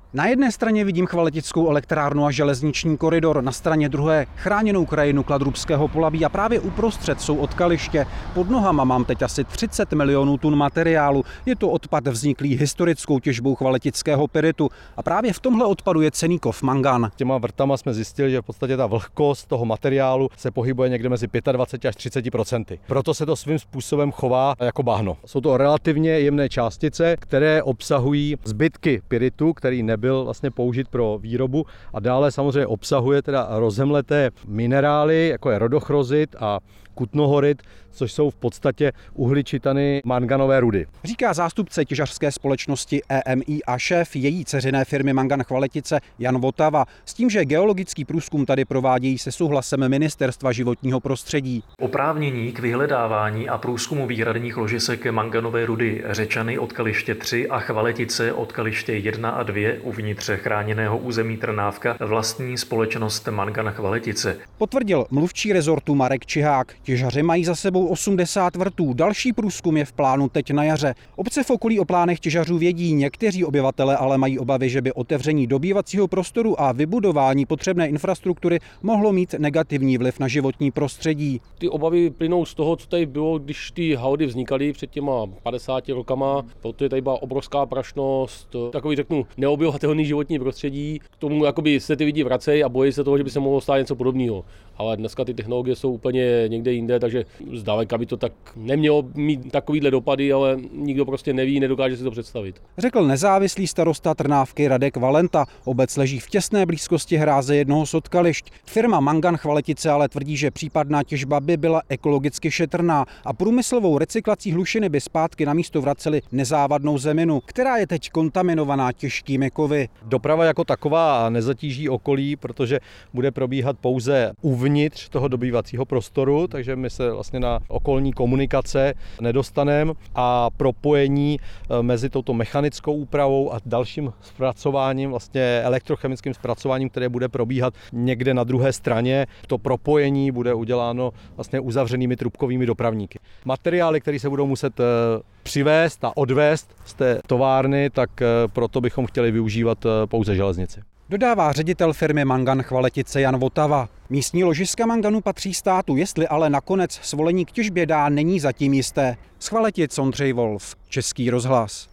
Na jedné straně vidím chvaletickou elektrárnu a železniční koridor, na straně druhé chráněnou krajinu Kladrubského Polabí a právě uprostřed jsou odkaliště. Pod nohama mám teď asi 30 milionů tun materiálu. Je to odpad vzniklý historickou těžbou chvaletického pyritu a právě v tomhle odpadu je cenný kov mangan. Těma vrtama jsme zjistili, že v podstatě ta vlhkost toho materiálu se pohybuje někde mezi 25 až 30%. Proto se to svým způsobem chová jako bahno. Jsou to relativně jemné částice, které obsahují zbytky pyritu, který nebyl vlastně použit pro výrobu, a dále samozřejmě obsahuje teda rozemleté minerály, jako je rodochrozit a kutnohorit, což jsou v podstatě uhličitany manganové rudy. Říká zástupce těžařské společnosti EMI a šéf její dceřiné firmy Mangan Chvaletice Jan Votava, s tím, že geologický průzkum tady provádějí se souhlasem Ministerstva životního prostředí. Oprávnění k vyhledávání a průzkumu výhradních ložisek manganové rudy Řečany odkaliště 3 a Chvaletice odkaliště 1 a 2 uvnitř chráněného území Trnávka vlastní společnost Mangan Chvaletice. Potvrdil mluvčí rezortu Marek Čihák. Těžaři mají za sebou 80 vrtů, další průzkum je v plánu teď na jaře. Obce v okolí o plánech těžařů vědí, někteří obyvatele ale mají obavy, že by otevření dobývacího prostoru a vybudování potřebné infrastruktury mohlo mít negativní vliv na životní prostředí. Ty obavy plynou z toho, co tady bylo, když ty haudy vznikaly před těma 50 rokama, protože tady byla obrovská prašnost, takový řeknu neobyvatelný životní prostředí. K tomu jakoby se ty lidi vracejí a bojí se toho, že by se mohlo stát něco podobného. Ale dneska ty technologie jsou úplně někde jinde, takže zdaleka by to tak nemělo mít takovýhle dopady, ale nikdo prostě neví, nedokáže si to představit. Řekl nezávislý starosta Trnávky Radek Valenta. Obec leží v těsné blízkosti hráze jednoho z odkališť. Firma Mangan Chvaletice ale tvrdí, že případná těžba by byla ekologicky šetrná a průmyslovou recyklací hlušiny by zpátky na místo vraceli nezávadnou zeminu, která je teď kontaminovaná těžkými kovy. Doprava jako taková nezatíží okolí, protože bude probíhat pouze uvnitř toho dobývacího prostoru, takže my se vlastně na okolní komunikace nedostaneme a propojení mezi touto mechanickou úpravou a dalším zpracováním, vlastně elektrochemickým zpracováním, které bude probíhat někde na druhé straně. To propojení bude uděláno vlastně uzavřenými trubkovými dopravníky. Materiály, které se budou muset přivést a odvést z té továrny, tak proto bychom chtěli využívat pouze železnici. Dodává ředitel firmy Mangan Chvaletice Jan Votava. Místní ložiska manganu patří státu, jestli ale nakonec svolení k těžbě dá, není zatím jisté. Z Chvaletic Ondřej Wolf, Český rozhlas.